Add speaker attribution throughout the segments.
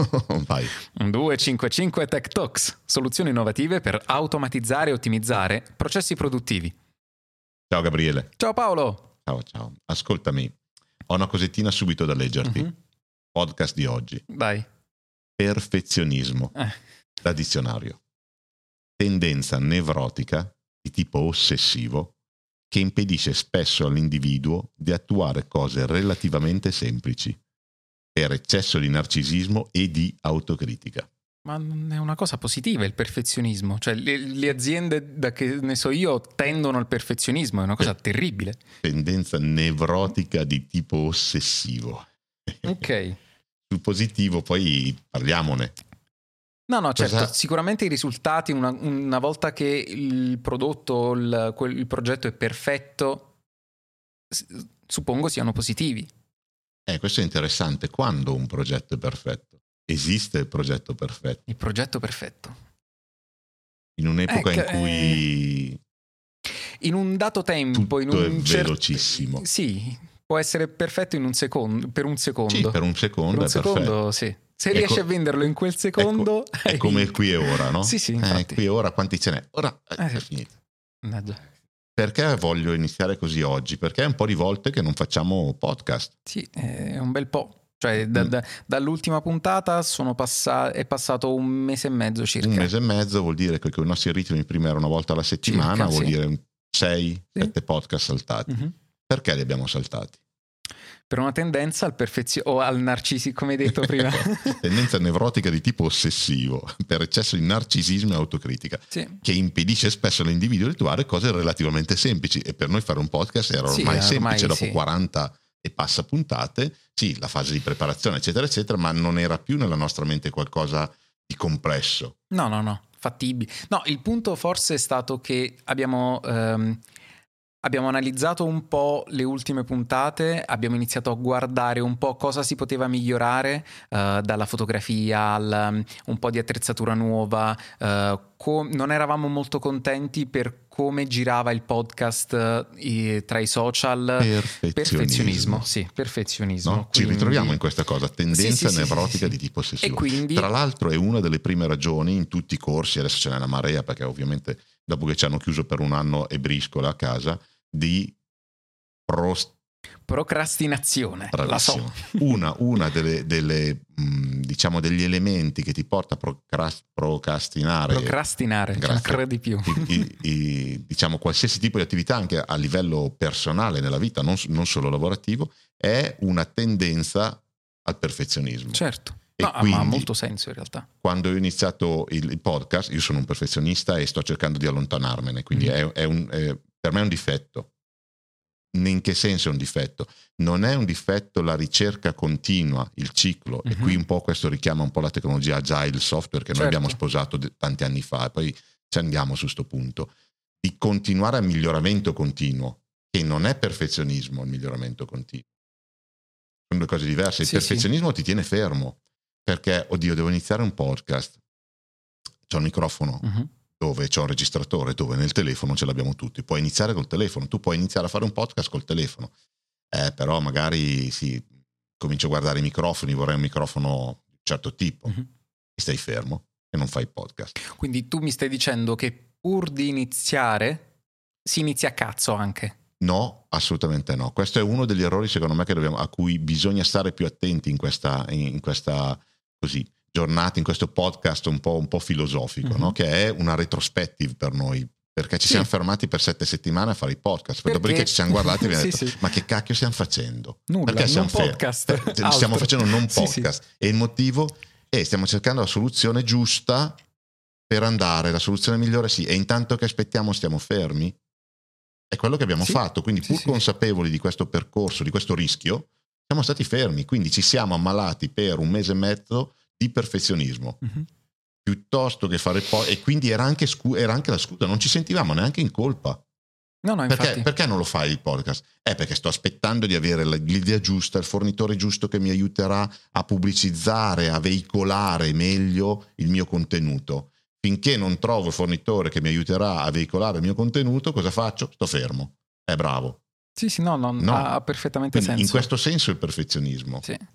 Speaker 1: Vai.
Speaker 2: 255 Tech Talks, soluzioni innovative per automatizzare e ottimizzare processi produttivi.
Speaker 1: Ciao Gabriele.
Speaker 2: Ciao Paolo.
Speaker 1: Ciao. Ascoltami, ho una cosettina subito da leggerti. Podcast di oggi.
Speaker 2: Vai.
Speaker 1: Perfezionismo. Da dizionario. Tendenza nevrotica di tipo ossessivo che impedisce spesso all'individuo di attuare cose relativamente semplici per eccesso di narcisismo e di autocritica.
Speaker 2: Ma non è una cosa positiva il perfezionismo, cioè le aziende, da che ne so io, tendono al perfezionismo, è una cosa terribile.
Speaker 1: Tendenza nevrotica di tipo ossessivo.
Speaker 2: Ok.
Speaker 1: Sul positivo poi parliamone.
Speaker 2: No, certo, sicuramente i risultati una volta che il prodotto, il progetto è perfetto, suppongo siano positivi.
Speaker 1: Questo è interessante. Quando un progetto è perfetto? Esiste il progetto perfetto?
Speaker 2: Il progetto perfetto.
Speaker 1: In un'epoca in cui
Speaker 2: in un dato tempo,
Speaker 1: tutto è velocissimo.
Speaker 2: Sì, può essere perfetto in un secondo, per un secondo.
Speaker 1: Sì, per un secondo è perfetto.
Speaker 2: Sì. Se riesci a venderlo in quel secondo
Speaker 1: è come il qui e ora, no?
Speaker 2: Sì, infatti.
Speaker 1: Qui e ora quanti ce n'è? Ora è finito. Perché voglio iniziare così oggi? Perché è un po' di volte che non facciamo podcast.
Speaker 2: Sì, è un bel po'. Cioè dall'ultima puntata è passato un mese e mezzo circa.
Speaker 1: Un mese e mezzo vuol dire che con i nostri ritmi prima era una volta alla settimana, circa, vuol dire 6-7 podcast saltati. Perché li abbiamo saltati?
Speaker 2: Per una tendenza al o al narcisismo, come hai detto prima.
Speaker 1: Tendenza nevrotica di tipo ossessivo, per eccesso di narcisismo e autocritica, che impedisce spesso all'individuo di attuare cose relativamente semplici. E per noi fare un podcast era ormai semplice, dopo 40 e passa puntate, la fase di preparazione, eccetera, eccetera, ma non era più nella nostra mente qualcosa di complesso.
Speaker 2: No, fattibile. No, il punto forse è stato che abbiamo analizzato un po' le ultime puntate, abbiamo iniziato a guardare un po' cosa si poteva migliorare, dalla fotografia un po' di attrezzatura nuova. Non eravamo molto contenti per come girava il podcast tra i social. Perfezionismo.
Speaker 1: No? Ci ritroviamo in questa cosa, tendenza nevrotica di tipo ossessivo.
Speaker 2: E quindi,
Speaker 1: tra l'altro è una delle prime ragioni in tutti i corsi, adesso ce n'è una marea perché ovviamente dopo che ci hanno chiuso per un anno e briscola a casa, di
Speaker 2: procrastinazione.
Speaker 1: Bravissimo. Una delle diciamo degli elementi che ti porta a procrastinare,
Speaker 2: ancora di più.
Speaker 1: Diciamo qualsiasi tipo di attività anche a livello personale nella vita, non solo lavorativo, è una tendenza al perfezionismo.
Speaker 2: Certo.
Speaker 1: Ma
Speaker 2: ha molto senso in realtà.
Speaker 1: Quando ho iniziato il podcast, io sono un perfezionista e sto cercando di allontanarmene, quindi per me è un difetto. In che senso è un difetto? Non è un difetto la ricerca continua, il ciclo, e qui un po' questo richiama un po' la tecnologia agile, il software che noi abbiamo sposato tanti anni fa, e poi ci andiamo su sto punto, di continuare al miglioramento continuo, che non è perfezionismo il miglioramento continuo. Sono due cose diverse. Il perfezionismo ti tiene fermo, perché, oddio, devo iniziare un podcast, c'è un microfono, dove c'è un registratore, dove nel telefono ce l'abbiamo tutti, puoi iniziare col telefono, tu puoi iniziare a fare un podcast col telefono, però magari comincio a guardare i microfoni, vorrei un microfono di un certo tipo, e stai fermo e non fai podcast.
Speaker 2: Quindi tu mi stai dicendo che pur di iniziare si inizia a cazzo anche?
Speaker 1: No, assolutamente no. Questo è uno degli errori secondo me a cui bisogna stare più attenti in questa così giornata, in questo podcast un po' filosofico, no? Che è una retrospective per noi, perché ci siamo fermati per 7 settimane a fare i podcast, dopodiché ci siamo guardati e abbiamo detto ma che cacchio stiamo facendo?
Speaker 2: Nulla,
Speaker 1: perché siamo
Speaker 2: podcast
Speaker 1: stiamo facendo non podcast e il motivo è stiamo cercando la soluzione giusta per andare, la soluzione migliore e intanto che aspettiamo stiamo fermi. È quello che abbiamo fatto, quindi pur consapevoli di questo percorso, di questo rischio, siamo stati fermi, quindi ci siamo ammalati per un mese e mezzo di perfezionismo, piuttosto che fare e quindi era anche la scusa, non ci sentivamo neanche in colpa.
Speaker 2: No, infatti.
Speaker 1: Perché non lo fai il podcast? Perché sto aspettando di avere l'idea giusta, il fornitore giusto che mi aiuterà a pubblicizzare, a veicolare meglio il mio contenuto. Finché non trovo il fornitore che mi aiuterà a veicolare il mio contenuto, cosa faccio? Sto fermo. È bravo.
Speaker 2: No, ha perfettamente
Speaker 1: quindi,
Speaker 2: senso.
Speaker 1: in questo senso il perfezionismo.
Speaker 2: Sì.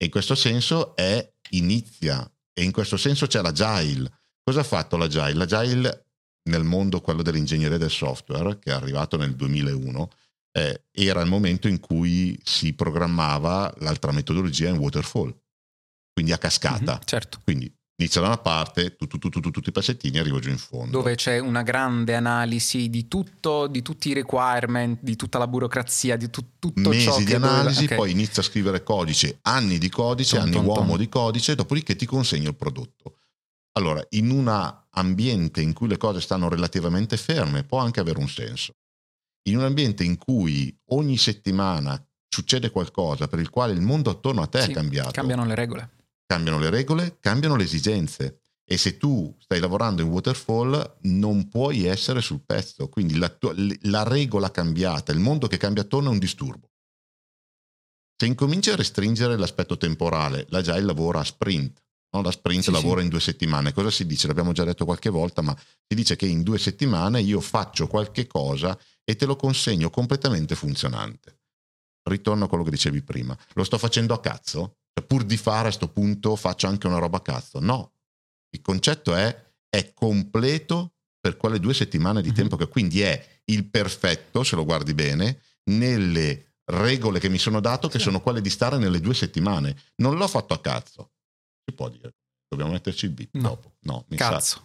Speaker 1: E in questo senso inizia, e in questo senso c'è l'Agile. Cosa ha fatto l'Agile? L'Agile nel mondo, quello dell'ingegneria del software, che è arrivato nel 2001, era il momento in cui si programmava l'altra metodologia in waterfall, quindi a cascata.
Speaker 2: Certo.
Speaker 1: Quindi inizio da una parte, tutti i pezzettini, arrivo giù in fondo.
Speaker 2: Dove c'è una grande analisi di tutto, di tutti i requirement, di tutta la burocrazia, di tutto
Speaker 1: mesi
Speaker 2: ciò
Speaker 1: di
Speaker 2: che
Speaker 1: analisi,
Speaker 2: okay.
Speaker 1: Poi inizio a scrivere codice, anni di codice, anni uomo di codice, dopodiché ti consegno il prodotto. Allora, in un ambiente in cui le cose stanno relativamente ferme, può anche avere un senso. In un ambiente in cui ogni settimana succede qualcosa per il quale il mondo attorno a te è cambiato.
Speaker 2: Cambiano le regole.
Speaker 1: Cambiano le regole, cambiano le esigenze. E se tu stai lavorando in waterfall non puoi essere sul pezzo. Quindi la regola cambiata, il mondo che cambia attorno è un disturbo. Se incominci a restringere l'aspetto temporale, l'Agile lavora a sprint. No? La sprint lavora in 2 settimane. Cosa si dice? L'abbiamo già detto qualche volta, ma si dice che in 2 settimane io faccio qualche cosa e te lo consegno completamente funzionante. Ritorno a quello che dicevi prima. Lo sto facendo a cazzo? Pur di fare a sto punto faccio anche una roba a cazzo? No. Il concetto è completo per quelle 2 settimane di tempo, che quindi è il perfetto, se lo guardi bene, nelle regole che mi sono dato, che sono quelle di stare nelle 2 settimane. Non l'ho fatto a cazzo. Si può dire. Dobbiamo metterci il beat dopo. No, mi
Speaker 2: cazzo.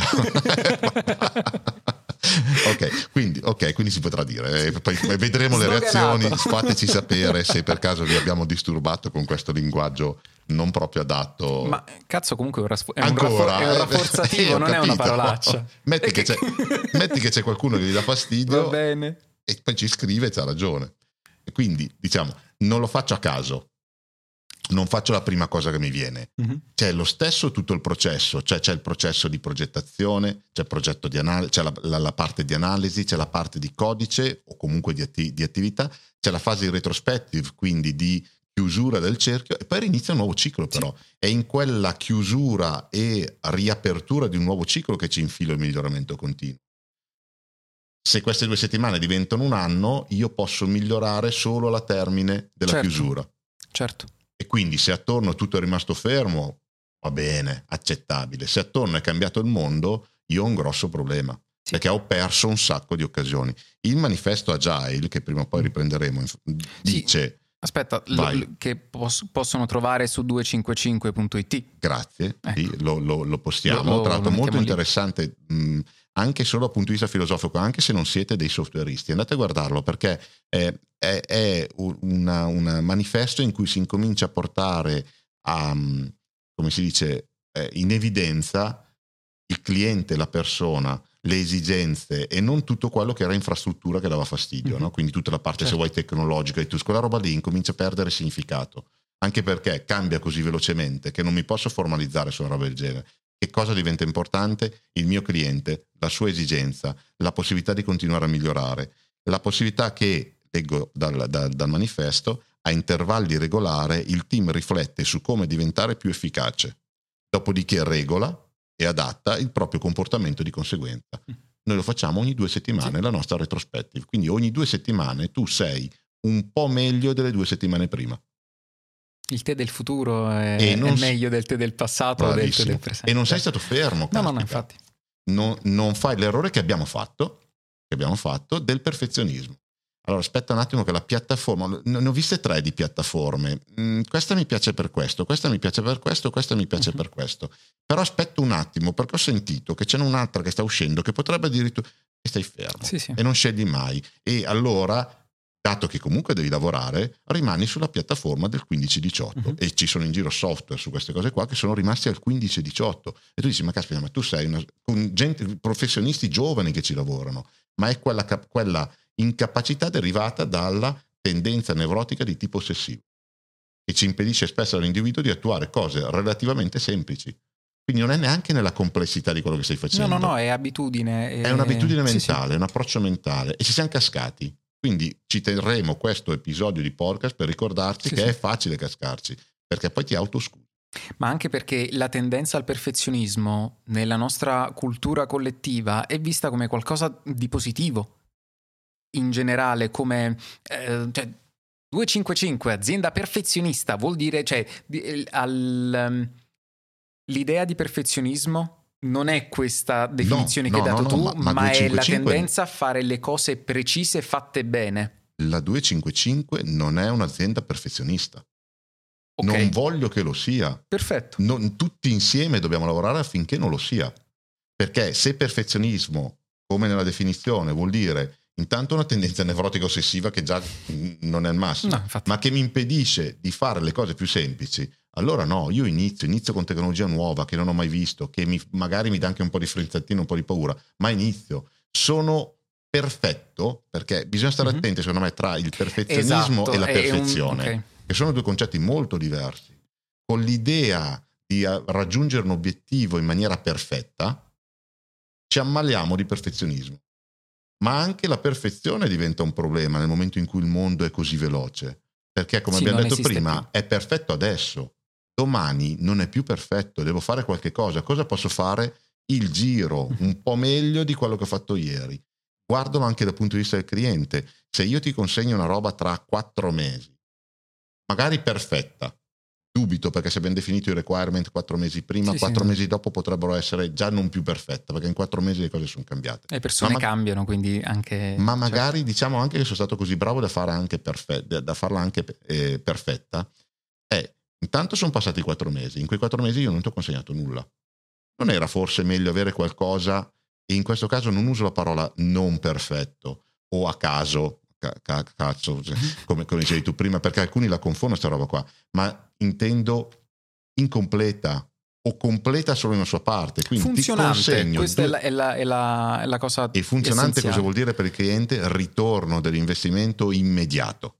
Speaker 1: Ok, quindi si potrà dire. Poi vedremo le reazioni. Fateci sapere se per caso vi abbiamo disturbato con questo linguaggio non proprio adatto.
Speaker 2: Ma cazzo comunque è un rafforzativo, non è una parolaccia.
Speaker 1: Metti che c'è qualcuno che gli dà fastidio.
Speaker 2: Va bene.
Speaker 1: E poi ci scrive e c'ha ragione. E quindi, diciamo, non lo faccio a caso. Non faccio la prima cosa che mi viene. C'è lo stesso tutto il processo, cioè c'è il processo di progettazione, c'è il progetto di analisi, c'è la parte di analisi, c'è la parte di codice o comunque di attività, c'è la fase di retrospective, quindi di chiusura del cerchio, e poi inizia un nuovo ciclo. Però è in quella chiusura e riapertura di un nuovo ciclo che ci infilo il miglioramento continuo. Se queste 2 settimane diventano un anno, io posso migliorare solo alla termine della chiusura.
Speaker 2: Certo.
Speaker 1: E quindi se attorno tutto è rimasto fermo, va bene, accettabile. Se attorno è cambiato il mondo, io ho un grosso problema, perché ho perso un sacco di occasioni. Il manifesto Agile, che prima o poi riprenderemo, dice...
Speaker 2: Aspetta, che possono trovare su 255.it.
Speaker 1: Grazie, ecco. Sì, lo postiamo. Tra l'altro molto interessante, anche solo dal punto di vista filosofico, anche se non siete dei softwareisti. Andate a guardarlo, perché è un manifesto in cui si incomincia a portare come si dice, in evidenza il cliente, la persona, le esigenze, e non tutto quello che era infrastruttura che dava fastidio, no? Quindi tutta la parte, se vuoi, tecnologica e tu, quella roba lì incomincia a perdere significato, anche perché cambia così velocemente che non mi posso formalizzare su una roba del genere. Che cosa diventa importante? Il mio cliente, la sua esigenza, la possibilità di continuare a migliorare, la possibilità che, leggo dal manifesto, a intervalli regolari il team riflette su come diventare più efficace, dopodiché regola e adatta il proprio comportamento di conseguenza. Noi lo facciamo ogni 2 settimane, la nostra retrospective. Quindi ogni 2 settimane tu sei un po' meglio delle 2 settimane prima.
Speaker 2: Il te del futuro è meglio del te del passato o del te del presente.
Speaker 1: E non sei stato fermo.
Speaker 2: No, infatti.
Speaker 1: Non fai l'errore che abbiamo fatto del perfezionismo. Allora aspetta un attimo che la piattaforma, ne ho viste 3 di piattaforme, questa mi piace per questo, questa mi piace per questo, questa mi piace per questo, però aspetta un attimo, perché ho sentito che c'è un'altra che sta uscendo che potrebbe addirittura, e stai fermo e non scegli mai, e allora, dato che comunque devi lavorare, rimani sulla piattaforma del 15-18 e ci sono in giro software su queste cose qua che sono rimasti al 15-18 e tu dici ma caspita, ma tu sei con gente, professionisti giovani che ci lavorano, ma è quella incapacità derivata dalla tendenza nevrotica di tipo ossessivo che ci impedisce spesso all'individuo di attuare cose relativamente semplici. Quindi non è neanche nella complessità di quello che stai facendo.
Speaker 2: No, è abitudine.
Speaker 1: È un'abitudine mentale, è un approccio mentale, e ci siamo cascati. Quindi ci terremo questo episodio di podcast per ricordarci che è facile cascarci, perché poi ti autoscusi.
Speaker 2: Ma anche perché la tendenza al perfezionismo nella nostra cultura collettiva è vista come qualcosa di positivo. In generale, come 255, azienda perfezionista, vuol dire, cioè, l'idea di perfezionismo non è questa definizione che hai dato tu, ma è la tendenza a fare le cose precise fatte bene.
Speaker 1: La 255 non è un'azienda perfezionista.
Speaker 2: Okay.
Speaker 1: Non voglio che lo sia.
Speaker 2: Perfetto.
Speaker 1: Tutti insieme dobbiamo lavorare affinché non lo sia. Perché se perfezionismo, come nella definizione, vuol dire intanto una tendenza nevrotica ossessiva che già non è il massimo, ma che mi impedisce di fare le cose più semplici, allora no, io inizio con tecnologia nuova che non ho mai visto, che magari mi dà anche un po' di frizzantino, un po' di paura, ma inizio. Sono perfetto, perché bisogna stare attenti secondo me tra il perfezionismo e la perfezione, che sono due concetti molto diversi. Con l'idea di raggiungere un obiettivo in maniera perfetta ci ammaliamo di perfezionismo, ma anche la perfezione diventa un problema nel momento in cui il mondo è così veloce, perché come abbiamo detto prima più. È perfetto adesso, domani non è più perfetto, devo fare qualche cosa posso fare? Il giro un po' meglio di quello che ho fatto ieri. Guardalo anche dal punto di vista del cliente. Se io ti consegno una roba tra 4 mesi, magari perfetta, dubito, perché se abbiamo definito i requirement 4 mesi prima, 4 mesi dopo potrebbero essere già non più perfetta, perché in 4 mesi le cose sono cambiate.
Speaker 2: Le persone cambiano, quindi anche...
Speaker 1: Ma magari diciamo anche che sono stato così bravo da farla anche perfetta. Intanto sono passati 4 mesi, in quei 4 mesi io non ti ho consegnato nulla. Non era forse meglio avere qualcosa, e in questo caso non uso la parola non perfetto o a caso, cazzo, come dicevi tu prima, perché alcuni la confondono sta roba qua, ma intendo incompleta o completa solo in una sua parte, quindi
Speaker 2: funzionante,
Speaker 1: ti consegno
Speaker 2: questa è la cosa
Speaker 1: e funzionante
Speaker 2: essenziale.
Speaker 1: cosa vuol dire per il cliente? Ritorno dell'investimento immediato.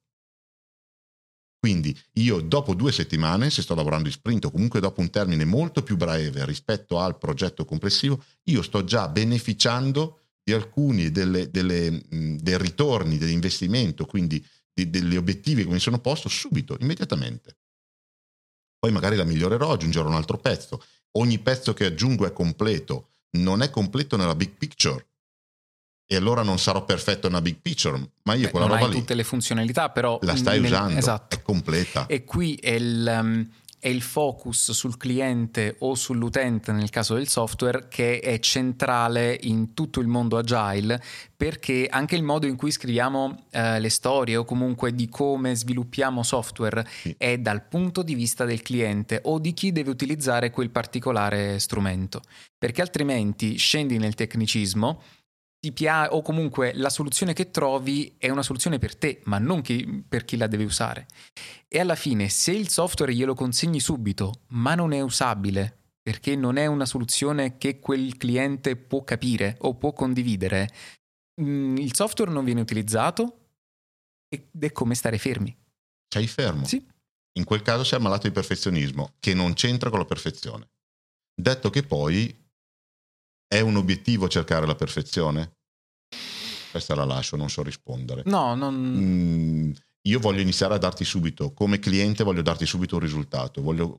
Speaker 1: Quindi io dopo 2 settimane, se sto lavorando in sprint o comunque dopo un termine molto più breve rispetto al progetto complessivo, io sto già beneficiando di alcuni dei ritorni dell'investimento, quindi degli obiettivi che mi sono posto subito, immediatamente. Poi magari la migliorerò, aggiungerò un altro pezzo. Ogni pezzo che aggiungo è completo, non è completo nella big picture. E allora non sarò perfetto nella big picture, ma io quella roba lì...
Speaker 2: Non hai tutte le funzionalità, però...
Speaker 1: La stai usando,
Speaker 2: esatto.
Speaker 1: è completa.
Speaker 2: E qui è il focus sul cliente o sull'utente nel caso del software che è centrale in tutto il mondo agile, perché anche il modo in cui scriviamo le storie o comunque di come sviluppiamo software è dal punto di vista del cliente o di chi deve utilizzare quel particolare strumento, perché altrimenti scendi nel tecnicismo o comunque la soluzione che trovi è una soluzione per te, ma non per chi la deve usare. E alla fine, se il software glielo consegni subito, ma non è usabile, perché non è una soluzione che quel cliente può capire o può condividere, il software non viene utilizzato ed è come stare fermi.
Speaker 1: Sei fermo.
Speaker 2: Sì.
Speaker 1: In quel caso sei ammalato di perfezionismo, che non c'entra con la perfezione. Detto che poi è un obiettivo cercare la perfezione? Questa la lascio, non so rispondere.
Speaker 2: No, non...
Speaker 1: Io voglio iniziare a darti subito, come cliente voglio darti subito un risultato, voglio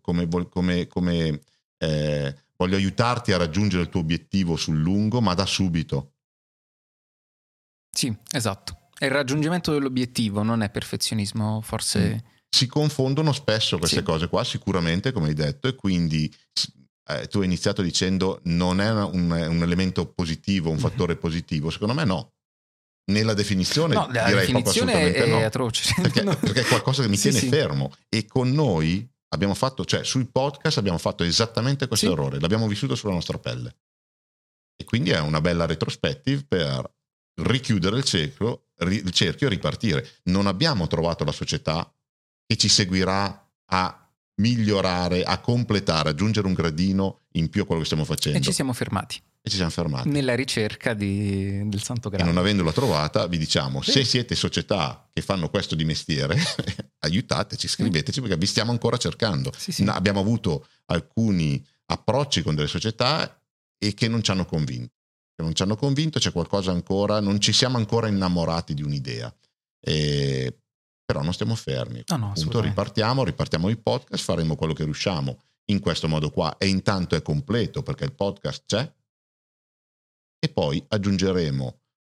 Speaker 1: aiutarti a raggiungere il tuo obiettivo sul lungo, ma da subito.
Speaker 2: Sì, esatto. È il raggiungimento dell'obiettivo, non è perfezionismo, forse...
Speaker 1: Si confondono spesso queste cose qua, sicuramente, come hai detto, e quindi... tu hai iniziato dicendo non è un elemento positivo, un fattore positivo. Secondo me no. Nella definizione direi proprio assolutamente
Speaker 2: è
Speaker 1: no.
Speaker 2: atroce.
Speaker 1: Perché è qualcosa che mi tiene fermo. E con noi abbiamo fatto, cioè sui podcast abbiamo fatto esattamente questo errore, l'abbiamo vissuto sulla nostra pelle. E quindi è una bella retrospective per richiudere il cerchio e ripartire. Non abbiamo trovato la società che ci seguirà a migliorare, a completare, aggiungere un gradino in più a quello che stiamo facendo.
Speaker 2: E ci siamo fermati. Nella ricerca del Santo Graal.
Speaker 1: E non avendola trovata, vi diciamo, se siete società che fanno questo di mestiere, aiutateci, scriveteci, perché vi stiamo ancora cercando. Abbiamo avuto alcuni approcci con delle società e che non ci hanno convinto. C'è qualcosa ancora, non ci siamo ancora innamorati di un'idea. Però non stiamo fermi. Appunto, ripartiamo i podcast, faremo quello che riusciamo in questo modo qua, e intanto è completo perché il podcast c'è, e poi aggiungeremo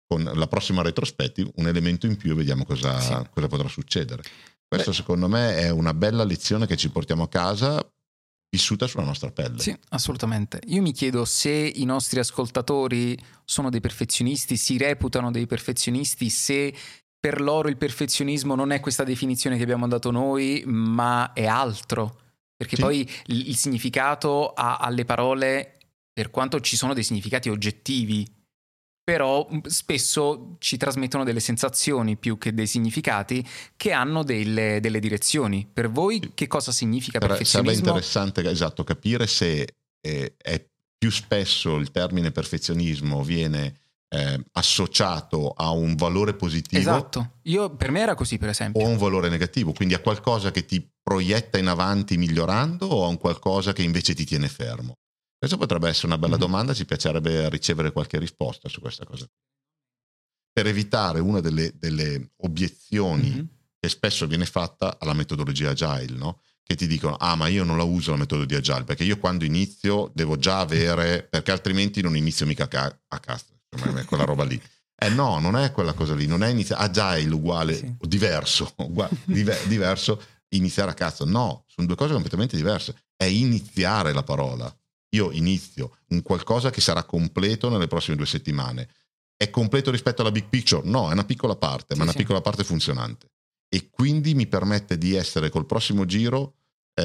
Speaker 1: con la prossima retrospective un elemento in più e vediamo cosa potrà succedere. Questo secondo me è una bella lezione che ci portiamo a casa, vissuta sulla nostra pelle.
Speaker 2: Sì, assolutamente. Io mi chiedo se i nostri ascoltatori sono dei perfezionisti, si reputano dei perfezionisti, se per loro il perfezionismo non è questa definizione che abbiamo dato noi, ma è altro. Perché poi il significato alle parole, per quanto ci sono dei significati oggettivi, però spesso ci trasmettono delle sensazioni più che dei significati che hanno delle direzioni. Per voi che cosa significa perfezionismo?
Speaker 1: Sarebbe interessante, esatto, capire se è più spesso il termine perfezionismo viene associato a un valore positivo.
Speaker 2: Esatto, per me era così per esempio.
Speaker 1: O a un valore negativo, quindi a qualcosa che ti proietta in avanti migliorando o a un qualcosa che invece ti tiene fermo. Questa potrebbe essere una bella domanda, ci piacerebbe ricevere qualche risposta su questa cosa. Per evitare una delle obiezioni che spesso viene fatta alla metodologia Agile, no? Che ti dicono, ma io non la uso la metodologia Agile, perché io quando inizio devo già avere, perché altrimenti non inizio mica a cazzo, quella roba lì. No, non è quella cosa lì, non è Agile uguale, diverso, diverso, iniziare a cazzo. No, sono due cose completamente diverse. È iniziare la parola. Io inizio un qualcosa che sarà completo nelle prossime 2 settimane. È completo rispetto alla big picture? No, è una piccola parte, ma una piccola parte funzionante. E quindi mi permette di essere col prossimo giro,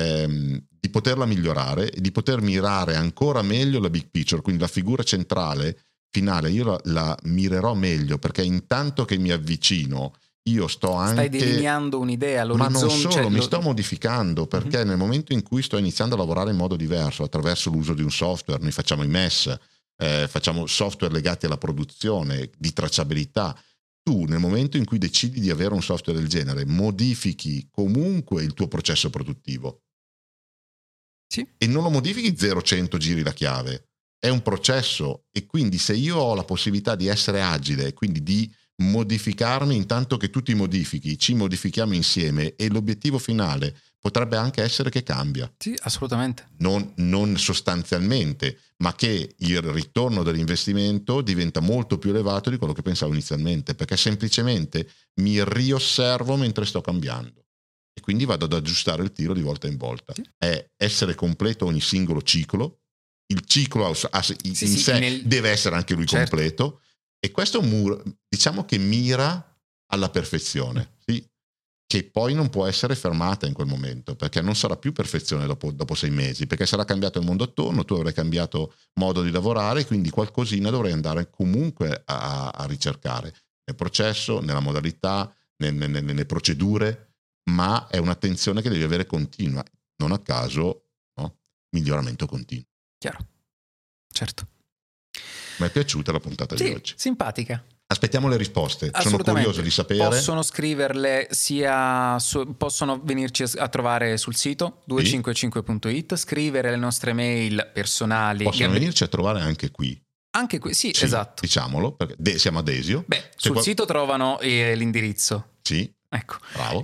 Speaker 1: di poterla migliorare e di poter mirare ancora meglio la big picture, quindi la figura centrale, finale, io la mirerò meglio, perché intanto che mi avvicino io sto anche...
Speaker 2: Stai delineando un'idea, l'orizzonte...
Speaker 1: Ma non solo, mi sto modificando, perché nel momento in cui sto iniziando a lavorare in modo diverso, attraverso l'uso di un software, noi facciamo i MES, facciamo software legati alla produzione, di tracciabilità, tu nel momento in cui decidi di avere un software del genere, modifichi comunque il tuo processo produttivo.
Speaker 2: Sì.
Speaker 1: E non lo modifichi 0-100 giri la chiave, è un processo, e quindi se io ho la possibilità di essere agile, quindi di modificarmi intanto che tu ti modifichi, ci modifichiamo insieme e l'obiettivo finale potrebbe anche essere che cambia.
Speaker 2: Sì, assolutamente.
Speaker 1: Non sostanzialmente, ma che il ritorno dell'investimento diventa molto più elevato di quello che pensavo inizialmente, perché semplicemente mi riosservo mentre sto cambiando e quindi vado ad aggiustare il tiro di volta in volta. Sì. È essere completo ogni singolo ciclo, il ciclo in sé deve essere anche lui completo. E questo diciamo che mira alla perfezione, sì? Che poi non può essere fermata in quel momento, perché non sarà più perfezione dopo 6 mesi, perché sarà cambiato il mondo attorno, tu avrai cambiato modo di lavorare, quindi qualcosina dovrai andare comunque a ricercare nel processo, nella modalità, nelle procedure, ma è un'attenzione che devi avere continua, non a caso, no? Miglioramento continuo.
Speaker 2: Chiaro, certo.
Speaker 1: Mi è piaciuta la puntata di oggi.
Speaker 2: Simpatica.
Speaker 1: Aspettiamo le risposte, sono curioso di sapere.
Speaker 2: Possono scriverle possono venirci a trovare sul sito 255.it, scrivere le nostre mail personali.
Speaker 1: Possono venirci a trovare anche qui.
Speaker 2: Anche qui, sì, esatto.
Speaker 1: Diciamolo, perché siamo a Desio.
Speaker 2: Sul sito trovano l'indirizzo.
Speaker 1: Sì.
Speaker 2: Ecco.
Speaker 1: Bravo.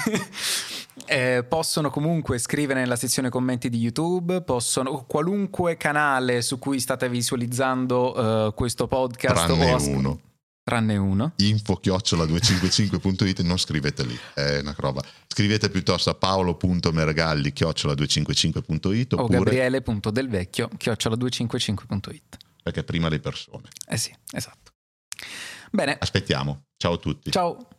Speaker 2: Possono comunque scrivere nella sezione commenti di YouTube, qualunque canale su cui state visualizzando questo podcast. Tranne uno.
Speaker 1: info@255.it, non scrivete lì, è una roba. Scrivete piuttosto a paolo.mergalli@255.it
Speaker 2: o gabriele.delvecchio@255.it.
Speaker 1: Perché prima le persone.
Speaker 2: Sì, esatto. Bene.
Speaker 1: Aspettiamo. Ciao a tutti.
Speaker 2: Ciao.